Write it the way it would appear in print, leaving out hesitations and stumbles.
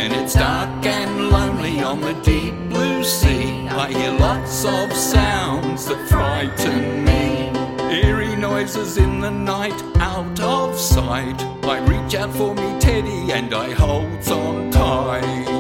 When it's dark and lonely on the deep blue sea, I hear lots of sounds that frighten me. Eerie noises in the night, out of sight. I reach out for me teddy and I hold on tight.